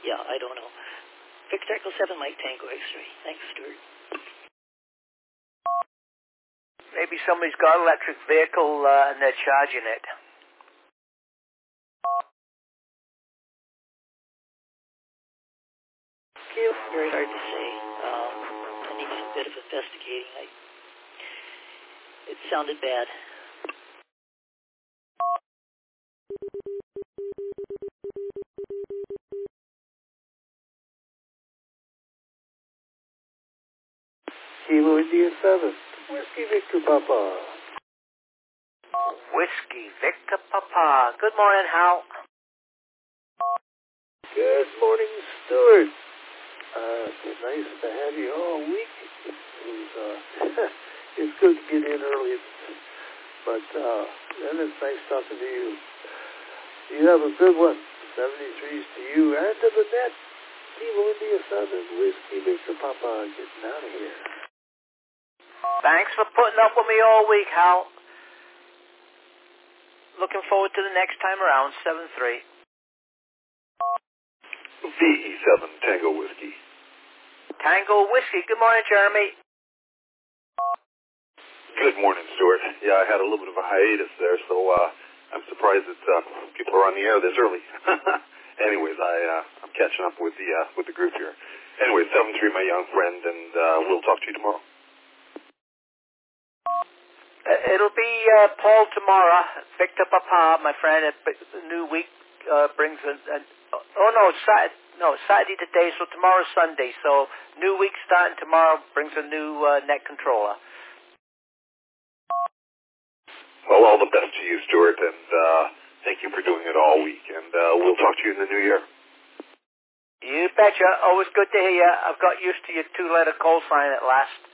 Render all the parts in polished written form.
Yeah, I don't know. Victor Echo 7 Mike Tango X-ray. Thanks, Stuart. Maybe somebody's got an electric vehicle and they're charging it. Very hard to say. I need a bit of investigating. It sounded bad. Kilo India 7. Whiskey Victor Papa. Whiskey Victor Papa. Good morning, Hal. Good morning, Stuart. It's nice to have you all week. It's good to get in early, but then it's nice talking to you. You have a good one. 73s to you and to the net. Kilo India 7. Whiskey Victor Papa getting out of here. Thanks for putting up with me all week, Hal. Looking forward to the next time around, 7-3. VE7 Tango Whiskey. Tango Whiskey. Good morning, Jeremy. Good morning, Stuart. Yeah, I had a little bit of a hiatus there, so I'm surprised that people are on the air this early. Anyways, I'm catching up with the group here. Anyway, 7-3, my young friend, and we'll talk to you tomorrow. It'll be Paul tomorrow. Victor Papa, my friend. The new week brings Saturday today, so tomorrow's Sunday. So new week starting tomorrow brings a new net controller. Well, all the best to you, Stuart, and thank you for doing it all week. And we'll talk to you in the new year. You betcha. Always good to hear you. I've got used to your 2-letter call sign at last.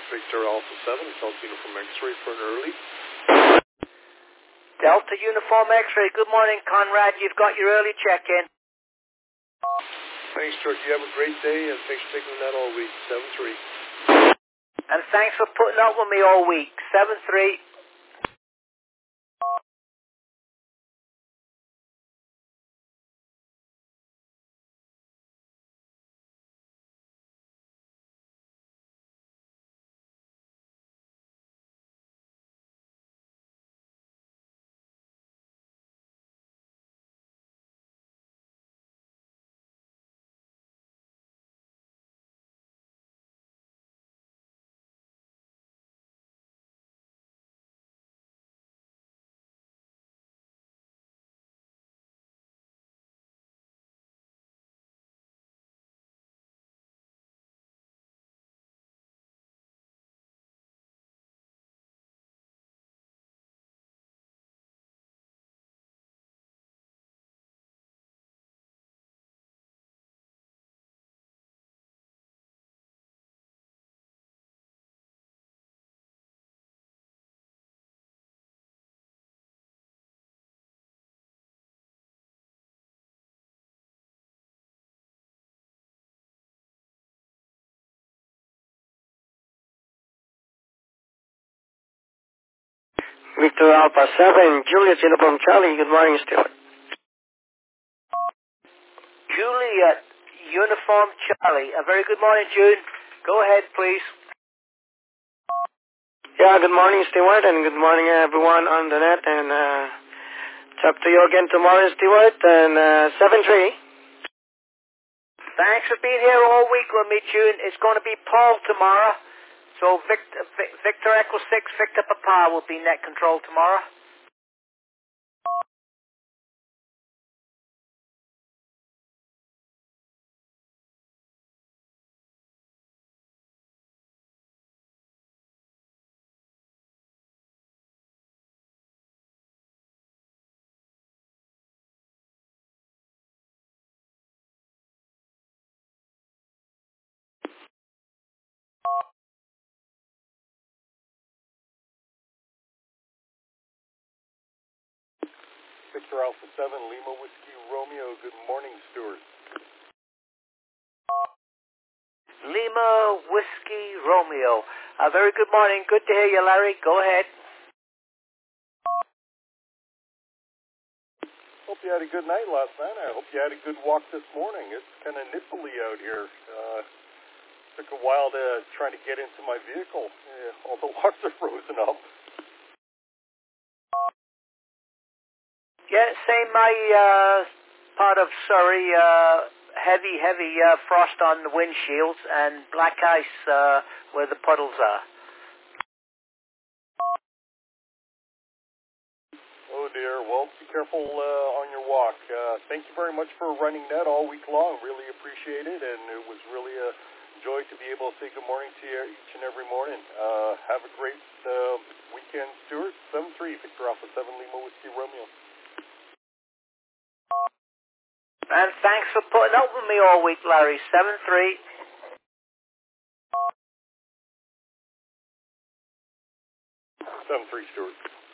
Victor Alpha 7, Delta Uniform X-ray for an early. Delta Uniform X-ray. Good morning, Conrad. You've got your early check-in. Thanks, Stuart. You have a great day, and thanks for taking that all week. 7-3. And thanks for putting up with me all week. 7-3. Victor Alpha 7, Juliet Uniform Charlie. Good morning, Stuart. Juliet Uniform Charlie. A very good morning, June. Go ahead, please. Yeah, good morning, Stuart, and good morning, everyone on the net. And talk to you again tomorrow, Stuart, and 7-3. Thanks for being here all week with me, June. It's going to be Paul tomorrow. So Victor Echo 6, Victor Papa will be net control tomorrow. Victor Alpha 7, Lima Whiskey Romeo. Good morning, Stuart. Lima Whiskey Romeo. A very good morning. Good to hear you, Larry. Go ahead. Hope you had a good night last night. I hope you had a good walk this morning. It's kind of nipply out here. Took a while to try to get into my vehicle. All the locks are frozen up. Yeah, same my part of Surrey. Heavy frost on the windshields and black ice where the puddles are. Oh dear. Well, be careful on your walk. Thank you very much for running net all week long. Really appreciate it, and it was really a joy to be able to say good morning to you each and every morning. Have a great weekend, Stuart. 7-3, Victor Alpha 7, Lima Whiskey Romeo. And thanks for putting up with me all week, Larry. 7-3. Stuart.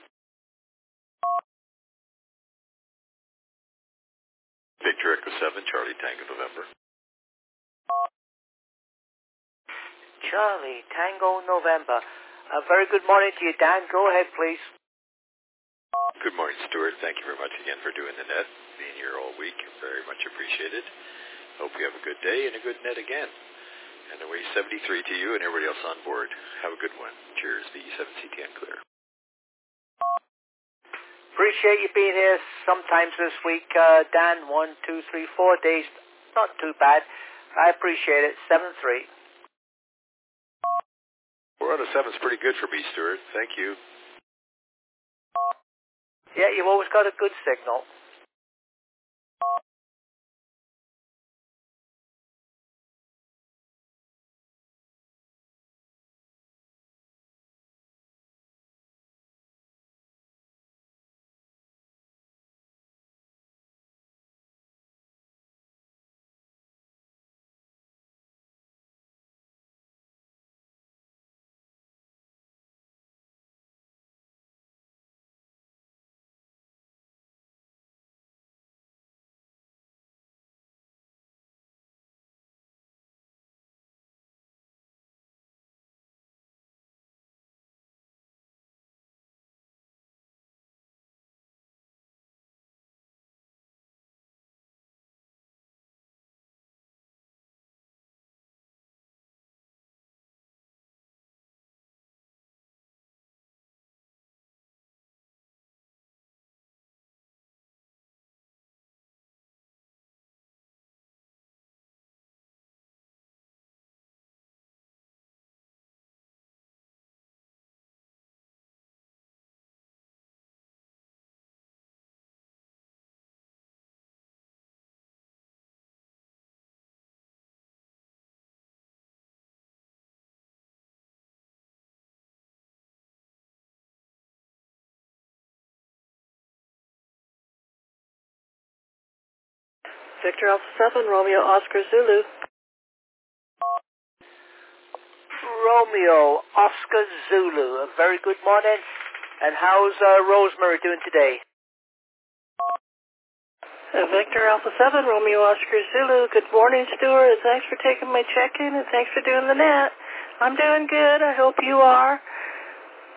Victor Echo 7, Charlie Tango November. Charlie Tango November. A very good morning to you, Dan. Go ahead, please. Good morning, Stuart. Thank you very much again for doing the net, being here all week. Very much appreciated. Hope you have a good day and a good net again. And away 73 to you and everybody else on board. Have a good one. Cheers, VE7CTN Clear. Appreciate you being here sometimes this week, Dan. 1, 2, 3, 4 days. Not too bad. I appreciate it. 7-3. 4 out of 7 is pretty good for me, Stuart. Thank you. Yeah, you've always got a good signal. Victor Alpha 7, Romeo Oscar Zulu. Romeo Oscar Zulu. A very good morning. And how's Rosemary doing today? Victor Alpha 7, Romeo Oscar Zulu. Good morning, Stuart. Thanks for taking my check-in and thanks for doing the net. I'm doing good. I hope you are.